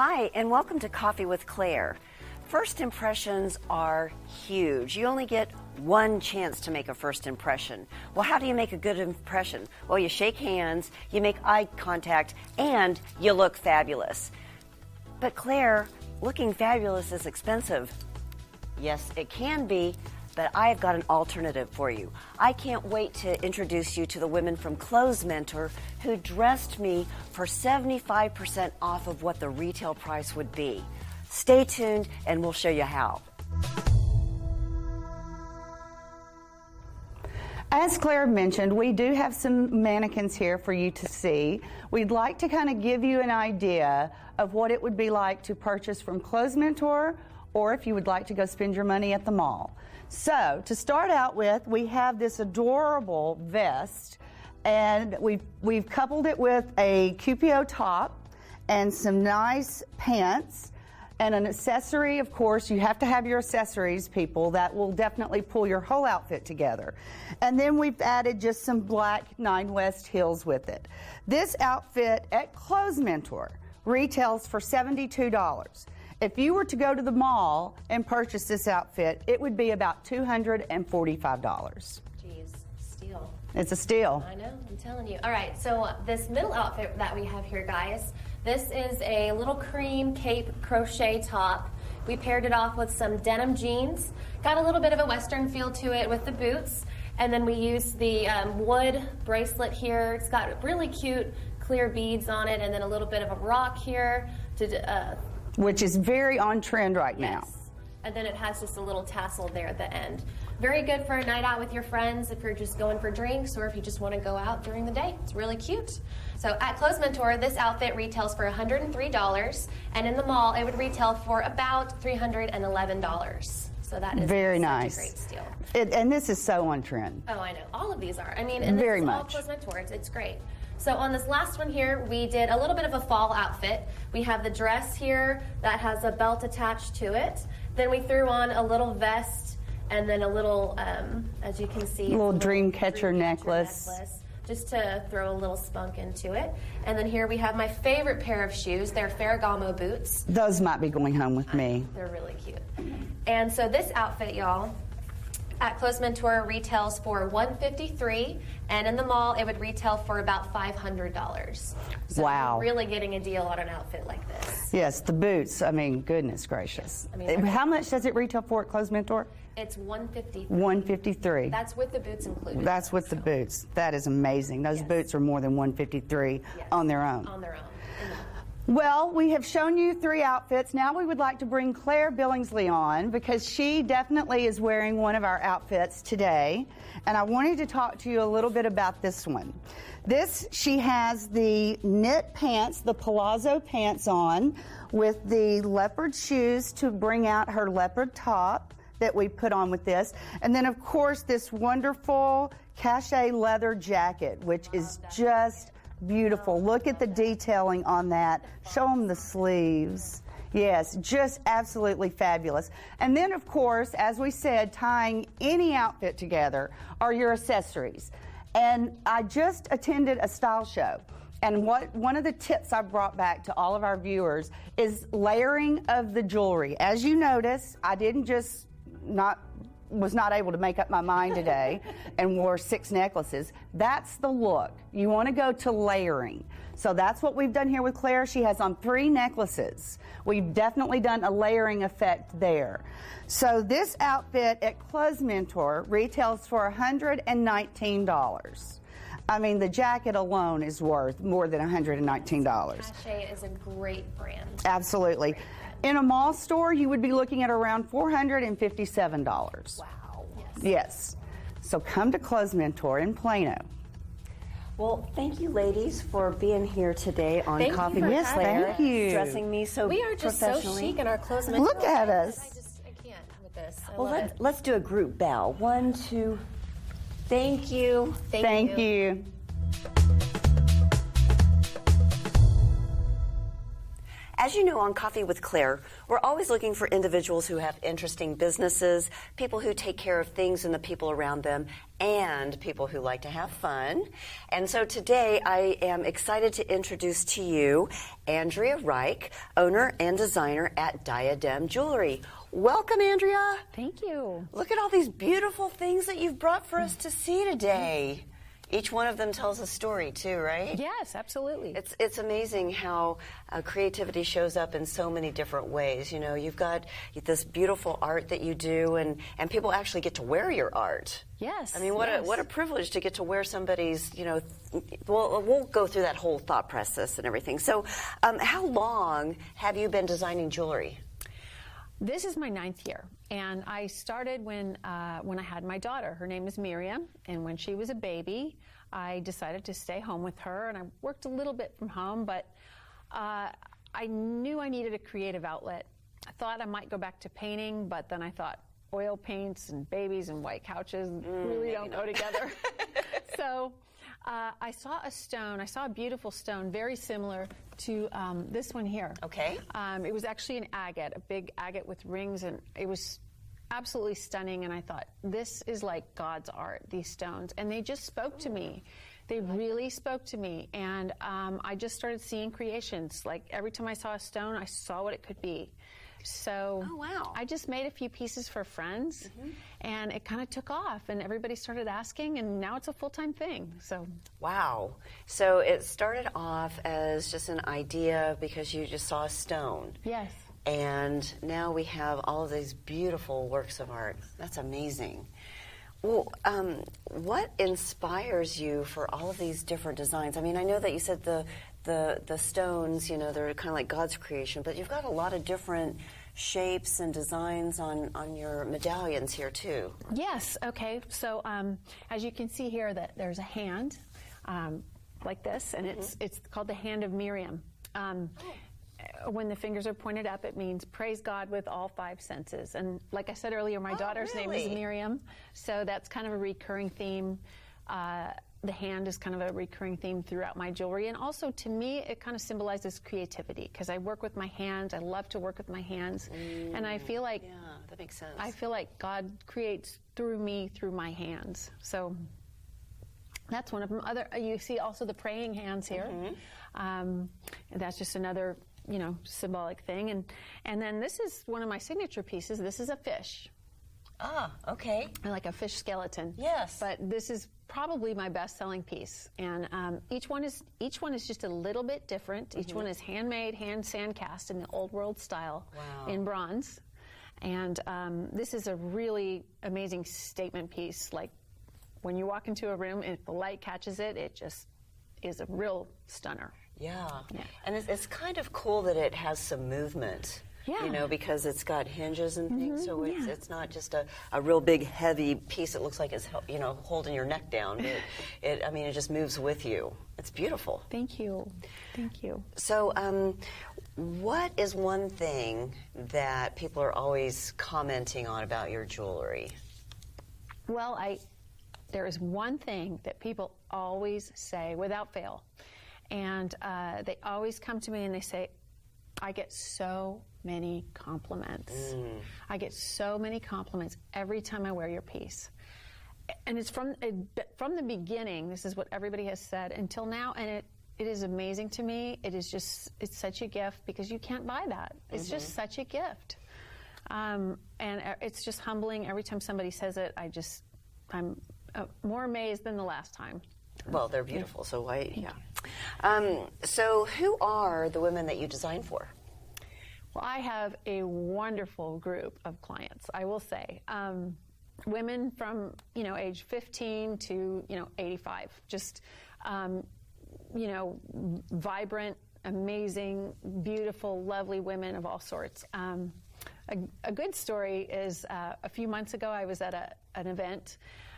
Hi, and welcome to Coffee with Claire. First impressions are huge. You only get one chance to make a first impression. Well, how do you make a good impression? Well, you shake hands, you make eye contact, and you look fabulous. But Claire, looking fabulous is expensive. Yes, it can be, but I've got an alternative for you. I can't wait to introduce you to the women from Clothes Mentor who dressed me for 75% off of what the retail price would be. Stay tuned and we'll show you how. As Claire mentioned, we do have some mannequins here for you to see. We'd like to kind of give you an idea of what it would be like to purchase from Clothes Mentor, or if you would like to go spend your money at the mall. So, to start out with, we have this adorable vest, and we've coupled it with a QPO top and some nice pants and an accessory. Of course, you have to have your accessories, people. That will definitely pull your whole outfit together. And then we've added just some black Nine West heels with it. This outfit at Clothes Mentor retails for $72. If you were to go to the mall and purchase this outfit, it would be about $245. Jeez, steal. It's a steal. I know, I'm telling you. All right, so this middle outfit that we have here, guys, this is a little cream cape crochet top. We paired it off with some denim jeans. Got a little bit of a Western feel to it with the boots. And then we used the wood bracelet here. It's got really cute clear beads on it, and then a little bit of a rock here to which is very on trend right now. Yes. And then it has just a little tassel there at the end. Very good for a night out with your friends if you're just going for drinks or if you just want to go out during the day. It's really cute. So at Clothes Mentor, this outfit retails for $103, and in the mall it would retail for about $311. So that is very such nice. A great steal. And this is so on trend. Oh, I know. All of these are. I mean, and this very is all much. Clothes Mentor. It's great. So on this last one here, we did a little bit of a fall outfit. We have the dress here that has a belt attached to it. Then we threw on a little vest and then a little, as you can see, a little dream catcher necklace. Just to throw a little spunk into it. And then here we have my favorite pair of shoes. They're Ferragamo boots. Those might be going home with me. They're really cute. And so this outfit, y'all, at Clothes Mentor retails for $153, and in the mall it would retail for about $500. So wow. You're really getting a deal on an outfit like this. Yes, the boots, I mean, goodness gracious. I mean, how much does it retail for at Clothes Mentor? It's $153. $153. That's with the boots included. That's with the boots. That is amazing. Those boots are more than $153 on their own. On their own. Well, we have shown you 3 outfits. Now we would like to bring Claire Billingsley on because she definitely is wearing one of our outfits today. And I wanted to talk to you a little bit about this one. She has the knit pants, the palazzo pants on with the leopard shoes to bring out her leopard top that we put on with this. And then, of course, this wonderful cachet leather jacket, which is just beautiful. Look at the detailing on that. Show them the sleeves. Yes, just absolutely fabulous. And then, of course, as we said, tying any outfit together are your accessories. And I just attended a style show. And one of the tips I brought back to all of our viewers is layering of the jewelry. As you notice, I didn't just was not able to make up my mind today and wore 6 necklaces. That's the look. You want to go to layering. So that's what we've done here with Claire. She has on 3 necklaces. We've definitely done a layering effect there. So this outfit at Clothes Mentor retails for $119. I mean, the jacket alone is worth more than $119. Cachet is a great brand. Absolutely. In a mall store, you would be looking at around $457. Wow. Yes. So come to Clothes Mentor in Plano. Well, thank you, ladies, for being here today on Coffee with Yes, Claire. thank you. Dressing me so We are just so professionally. chic in our Clothes Mentor. Look at us. I can't with this. Well, let's do a group bow. 1, 2. Thank you. Thank you. As As you know, on Coffee with Claire, we're always looking for individuals who have interesting businesses, people who take care of things and the people around them, and people who like to have fun. And so today I am excited to introduce to you Andrea Reich, owner and designer at Diadem Jewelry. Welcome, Andrea. Thank you. Look at all these beautiful things that you've brought for us to see today. Each one of them tells a story too, right? Yes, absolutely. It's amazing how creativity shows up in so many different ways. You know, you've got this beautiful art that you do, and people actually get to wear your art. Yes. I mean, what a privilege to get to wear somebody's, you know, we'll go through that whole thought process and everything. So how long have you been designing jewelry? This is my 9th year, and I started when I had my daughter. Her name is Miriam, and when she was a baby, I decided to stay home with her, and I worked a little bit from home, but I knew I needed a creative outlet. I thought I might go back to painting, but then I thought oil paints and babies and white couches really don't go together. So I saw a beautiful stone, very similar to this one here. Okay. It was actually an agate, a big agate with rings, and it was absolutely stunning. And I thought, this is like God's art, these stones. And they just spoke to me. They really spoke to me. And I just started seeing creations. Like every time I saw a stone, I saw what it could be. So I just made a few pieces for friends, and it kind of took off, and everybody started asking, and now it's a full-time thing. So wow. So it started off as just an idea because you just saw a stone. Yes. And now we have all of these beautiful works of art. That's amazing. Well, what inspires you for all of these different designs? I mean, I know that you said the stones, you know, they're kind of like God's creation, but you've got a lot of different shapes and designs on your medallions here too. Yes. Okay. So as you can see here, that there's a hand like this, and it's called the Hand of Miriam. When the fingers are pointed up, it means praise God with all 5 senses. And like I said earlier, my daughter's name is Miriam, so that's kind of a recurring theme. The hand is kind of a recurring theme throughout my jewelry. And also, to me, it kind of symbolizes creativity, because I work with my hands. I love to work with my hands. And I feel like... Yeah, that makes sense. I feel like God creates through me, through my hands. So that's one of them. You see also the praying hands here. And that's just another, you know, symbolic thing. And then this is one of my signature pieces. This is a fish. Ah, okay. Like a fish skeleton. Yes. But this is probably my best-selling piece, and each one is just a little bit different. Each one is handmade, hand sand cast in the old world style in bronze, and this is a really amazing statement piece. Like when you walk into a room, if the light catches it, it just is a real stunner. Yeah. And it's kind of cool that it has some movement. Yeah. You know, because it's got hinges and things, so it's not just a real big heavy piece that looks like it's, you know, holding your neck down. I mean, it just moves with you. It's beautiful. Thank you. Thank you. So what is one thing that people are always commenting on about your jewelry? Well, there is one thing that people always say without fail, and they always come to me and they say, I get so many compliments. I get so many compliments every time I wear your piece. And it's from the beginning, this is what everybody has said until now, and it is amazing to me. It's such a gift, because you can't buy that. It's just such a gift. And it's just humbling every time somebody says it. I'm more amazed than the last time. Well, they're beautiful, so why? So who are the women that you design for? Well, I have a wonderful group of clients, I will say. Women from, you know, age 15 to, you know, 85. Just, you know, vibrant, amazing, beautiful, lovely women of all sorts. A good story is a few months ago I was at an event,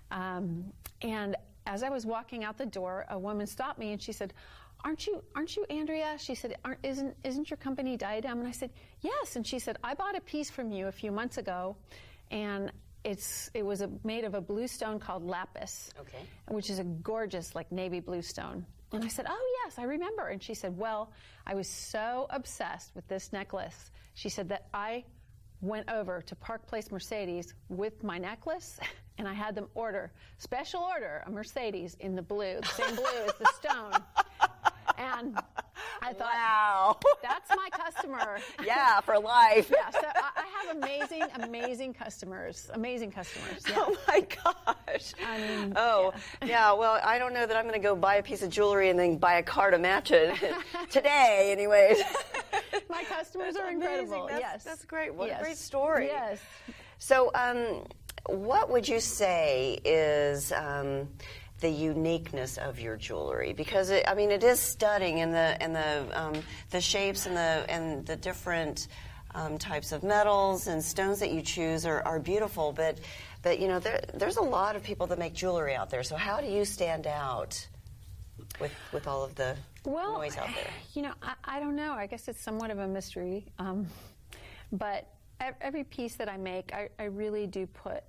and as I was walking out the door, a woman stopped me and she said, Aren't you Andrea? She said, isn't your company Diadem? And I said, yes. And she said, I bought a piece from you a few months ago, and it was made of a blue stone called lapis, which is a gorgeous, like, navy blue stone. And I said, oh, yes, I remember. And she said, well, I was so obsessed with this necklace. She said that I went over to Park Place Mercedes with my necklace, and I had them special order a Mercedes in the blue, the same blue as the stone. And I thought, wow, that's my customer. Yeah, for life. Yeah, so I have amazing customers. Amazing customers. Yeah. Oh my gosh. Yeah. Well, I don't know that I'm going to go buy a piece of jewelry and then buy a car to match it today, anyways. My customers are incredible. Yes, that's great. What a great story. Yes. So, what would you say is the uniqueness of your jewelry? Because it is stunning, and the shapes and the different types of metals and stones that you choose are beautiful. But there's a lot of people that make jewelry out there. So how do you stand out with all of the noise out there? I don't know. I guess it's somewhat of a mystery. But every piece that I make, I really do put.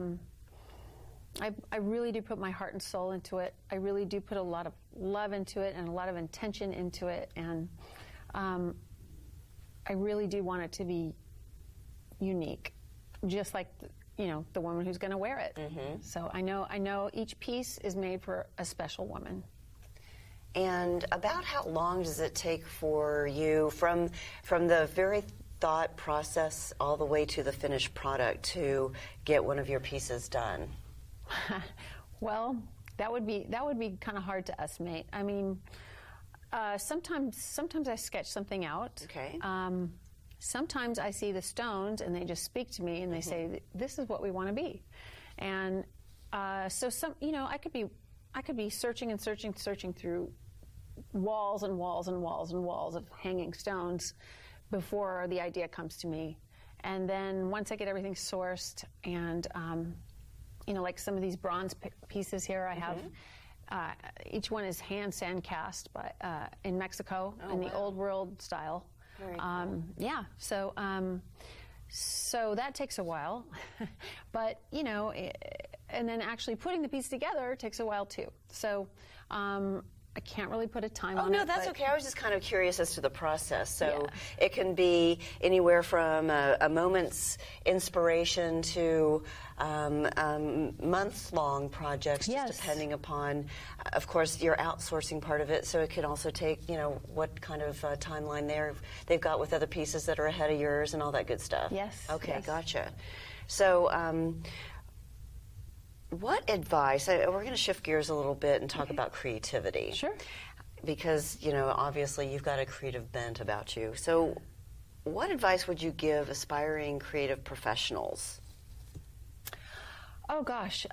I really do put my heart and soul into it. I really do put a lot of love into it and a lot of intention into it, and I really do want it to be unique, just like the woman who's going to wear it. Mm-hmm. So I know each piece is made for a special woman. And about how long does it take for you from the very thought process all the way to the finished product to get one of your pieces done? Well, that would be kind of hard to estimate. I mean, sometimes I sketch something out. Okay. Sometimes I see the stones and they just speak to me and they say, "This is what we want to be," and so I could be searching through walls and walls and walls and walls of hanging stones before the idea comes to me, and then once I get everything sourced and like some of these bronze pieces here, I have each one is hand sand cast in Mexico in the old world style. Very cool. Yeah, so that takes a while, but and then actually putting the piece together takes a while too. So I can't really put a time on it. Oh, no, that's okay. I was just kind of curious as to the process. So it can be anywhere from a moment's inspiration to month-long projects, just depending upon, of course, your outsourcing part of it. So it can also take, what kind of timeline they've got with other pieces that are ahead of yours and all that good stuff. Yes. Okay, yes. Gotcha. So what advice, we're going to shift gears a little bit and talk about creativity. Sure. Because, obviously you've got a creative bent about you. So what advice would you give aspiring creative professionals? Oh, gosh.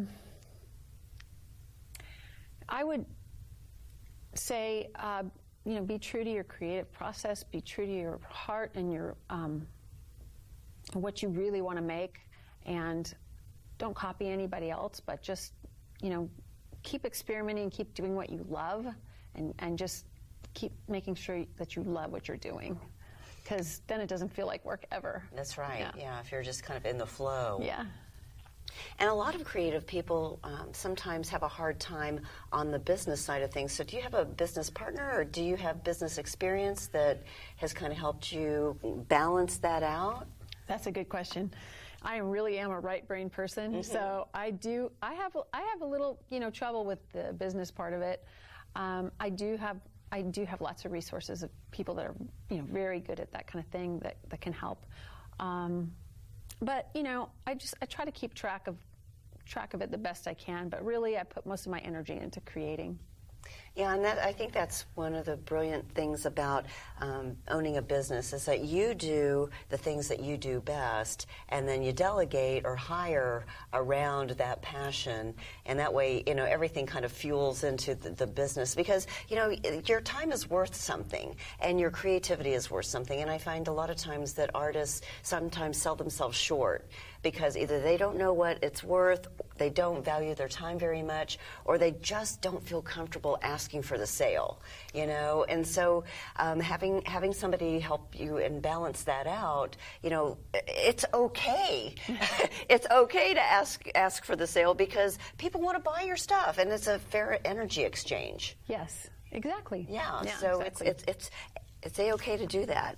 I would say, be true to your creative process, be true to your heart and your what you really want to make, and don't copy anybody else, but just, keep experimenting, keep doing what you love, and just keep making sure that you love what you're doing, because then it doesn't feel like work ever. That's right. Yeah, if you're just kind of in the flow. Yeah. And a lot of creative people sometimes have a hard time on the business side of things. So do you have a business partner, or do you have business experience that has kind of helped you balance that out? That's a good question. I really am a right-brain person, so I have a little trouble with the business part of it. I do have lots of resources of people that are very good at that kind of thing that can help. But I try to keep track of it the best I can. But really, I put most of my energy into creating. Yeah, and I think that's one of the brilliant things about owning a business, is that you do the things that you do best, and then you delegate or hire around that passion, and that way, everything kind of fuels into the business, because, your time is worth something, and your creativity is worth something, and I find a lot of times that artists sometimes sell themselves short, because either they don't know what it's worth, they don't value their time very much, or they just don't feel comfortable asking asking for the sale, you know. And so having somebody help you and balance that out, you know, it's okay. It's okay to ask for the sale because people want to buy your stuff, and it's a fair energy exchange. Yes, exactly. Yeah, so exactly. it's okay to do that.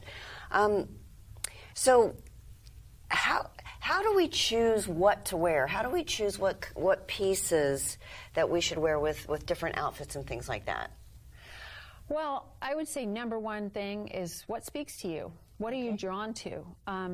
So how do we choose what to wear? How do we choose what pieces that we should wear with different outfits and things like that? Well, I would say number one thing is what speaks to you. What are you drawn to?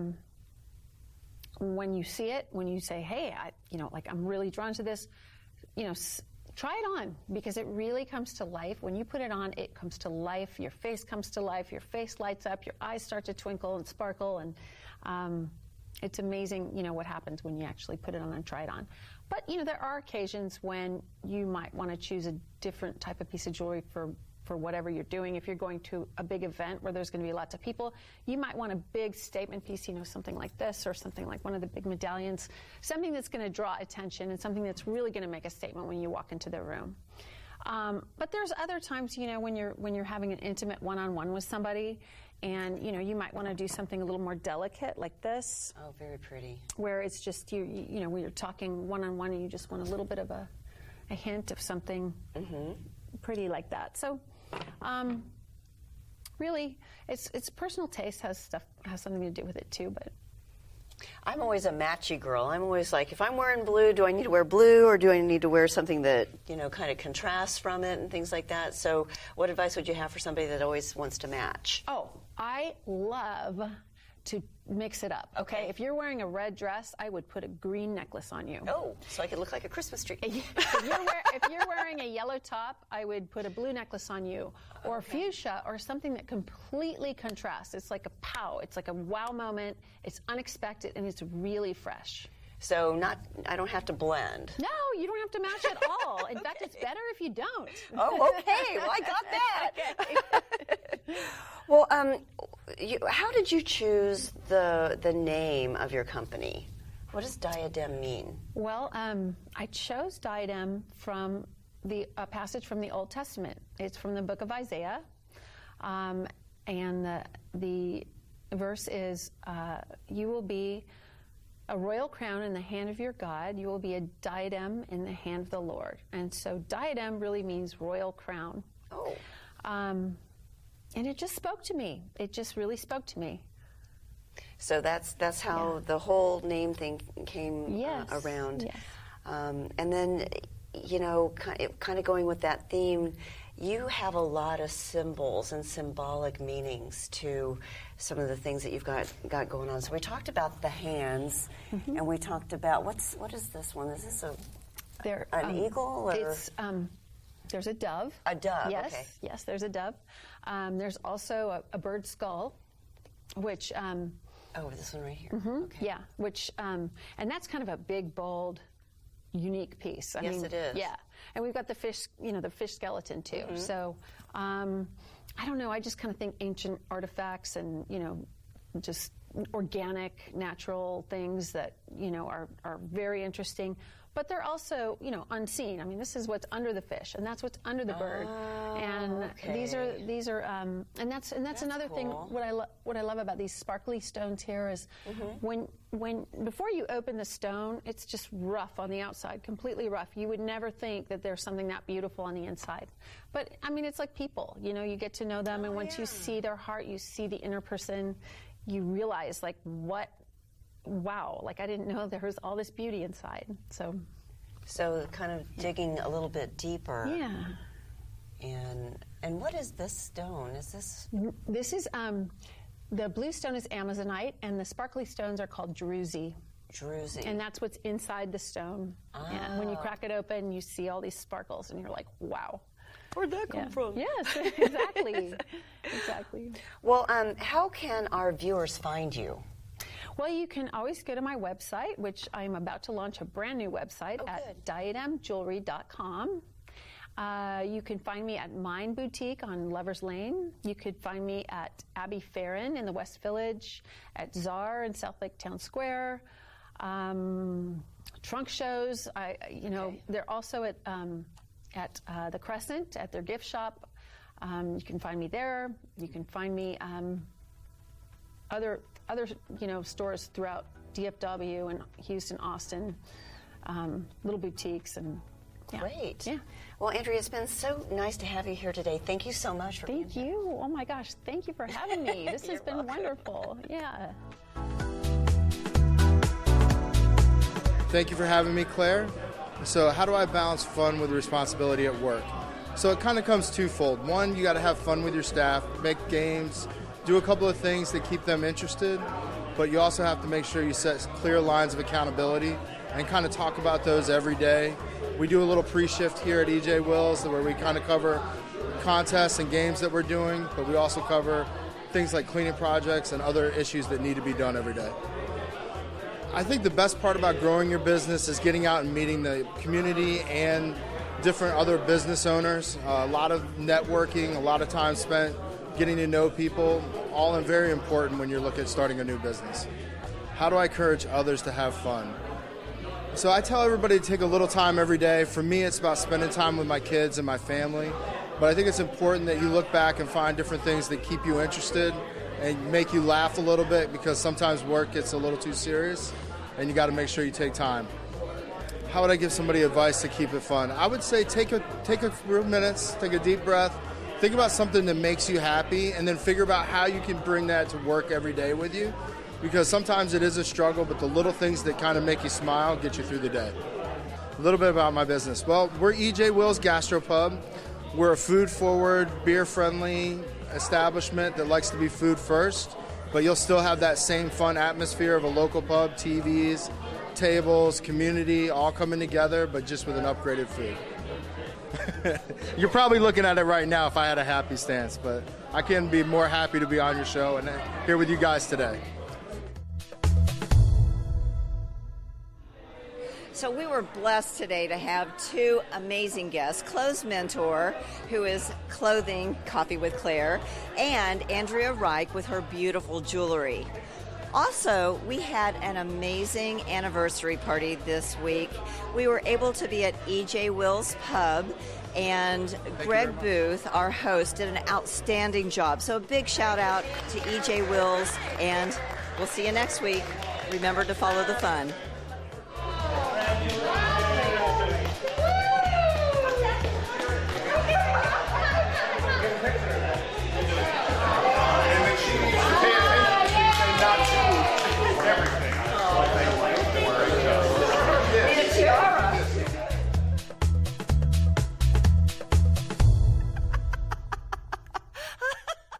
When you see it, when you say, hey, I'm really drawn to this, try it on, because it really comes to life. When you put it on, it comes to life. Your face comes to life. Your face lights up. Your eyes start to twinkle and sparkle. And it's amazing, what happens when you actually put it on and try it on. But, there are occasions when you might want to choose a different type of piece of jewelry for whatever you're doing. If you're going to a big event where there's going to be lots of people, you might want a big statement piece, something like this, or something like one of the big medallions, something that's going to draw attention and something that's really going to make a statement when you walk into the room. But there's other times, when you're having an intimate one-on-one with somebody, and you might want to do something a little more delicate, like this. Oh, very pretty. Where it's just when you're talking one-on-one, and you just want a little bit of a hint of something pretty like that. So. Really, it's personal taste has something to do with it too. But I'm always a matchy girl. I'm always like, if I'm wearing blue, do I need to wear blue, or do I need to wear something that kind of contrasts from it and things like that? So, what advice would you have for somebody that always wants to match? Oh, I love to mix it up. Okay, if you're wearing a red dress, I would put a green necklace on you. Oh, so I could look like a Christmas tree. If you're wearing a yellow top, I would put a blue necklace on you, or fuchsia, or something that completely contrasts. It's like a pow. It's like a wow moment. It's unexpected, and it's really fresh. So I don't have to blend. No, you don't have to match at all. In fact, it's better if you don't. Oh, okay. Well, I got that. Okay. Well, how did you choose the name of your company? What does Diadem mean? Well, I chose Diadem from a passage from the Old Testament. It's from the book of Isaiah, and the verse is, "You will be a royal crown in the hand of your God. You will be a diadem in the hand of the Lord." And so diadem really means royal crown. Oh. And it just spoke to me. It just really spoke to me. So that's how the whole name thing came around. Yes. And then, kind of going with that theme, you have a lot of symbols and symbolic meanings to some of the things that you've got going on. So we talked about the hands, and we talked about what is this one? Is this an eagle? Or? It's there's a dove. A dove. Yes, okay. Yes, there's a dove. There's also a bird skull, which. This one right here. Okay. Yeah, which and that's kind of a big, bold, unique piece. I mean, it is. Yeah, and we've got the fish, the fish skeleton too. So, I don't know. I just kind of think ancient artifacts and just organic, natural things that are very interesting. But they're also unseen. I mean, this is what's under the fish, and that's what's under the bird. And these are and that's another cool. thing. What I love about these sparkly stones here is when before you open the stone, it's just rough on the outside, completely rough. You would never think that there's something that beautiful on the inside. But I mean, it's like people. You get to know them, and once you see their heart, you see the inner person. You realize wow, I didn't know there was all this beauty inside. So kind of digging a little bit deeper. Yeah. And what is this stone? Is this? This is the blue stone is Amazonite, and the sparkly stones are called druzy. Druzy. And that's what's inside the stone. And when you crack it open, you see all these sparkles, and you're like, wow. Where'd that come from? Yes, exactly. Exactly. Well, how can our viewers find you? Well, you can always go to my website, which I'm about to launch a brand new website at diademjewelry.com. You can find me at Mine Boutique on Lovers Lane. You could find me at Abbey Farron in the West Village, at Czar in South Lake Town Square. Trunk shows, they're also at at the Crescent at their gift shop. You can find me there. You can find me other stores throughout DFW and Houston, Austin, little boutiques and. Yeah. Great. Yeah. Well, Andrea, it's been so nice to have you here today. Thank you so much for being here. Thank you. Oh my gosh, thank you for having me. This has been wonderful. Yeah. Thank you for having me, Claire. So how do I balance fun with responsibility at work? So it kind of comes twofold. One, you got to have fun with your staff, make games, do a couple of things that keep them interested, but you also have to make sure you set clear lines of accountability and kind of talk about those every day. We do a little pre-shift here at EJ Wills where we kind of cover contests and games that we're doing, but we also cover things like cleaning projects and other issues that need to be done every day. I think the best part about growing your business is getting out and meeting the community and different other business owners. A lot of networking, a lot of time spent getting to know people, all very important when you're looking at starting a new business. How do I encourage others to have fun? So I tell everybody to take a little time every day. For me, it's about spending time with my kids and my family. But I think it's important that you look back and find different things that keep you interested and make you laugh a little bit, because sometimes work gets a little too serious and you got to make sure you take time. How would I give somebody advice to keep it fun? I would say take a few minutes, take a deep breath, think about something that makes you happy, and then figure out how you can bring that to work every day with you. Because sometimes it is a struggle, but the little things that kind of make you smile get you through the day. A little bit about my business. Well, we're EJ Wills Gastropub. We're a food-forward, beer-friendly establishment that likes to be food first, but you'll still have that same fun atmosphere of a local pub, TVs, tables, community, all coming together, but just with an upgraded food. You're probably looking at it right now if I had a happy stance, but I can't be more happy to be on your show and here with you guys today. So we were blessed today to have two amazing guests, Clothes Mentor, who is clothing Coffee with Claire, and Andrea Reich with her beautiful jewelry. Also, we had an amazing anniversary party this week. We were able to be at EJ Wills Pub, and Greg Booth, our host, did an outstanding job. So a big shout out to EJ Wills, and we'll see you next week. Remember to follow the fun.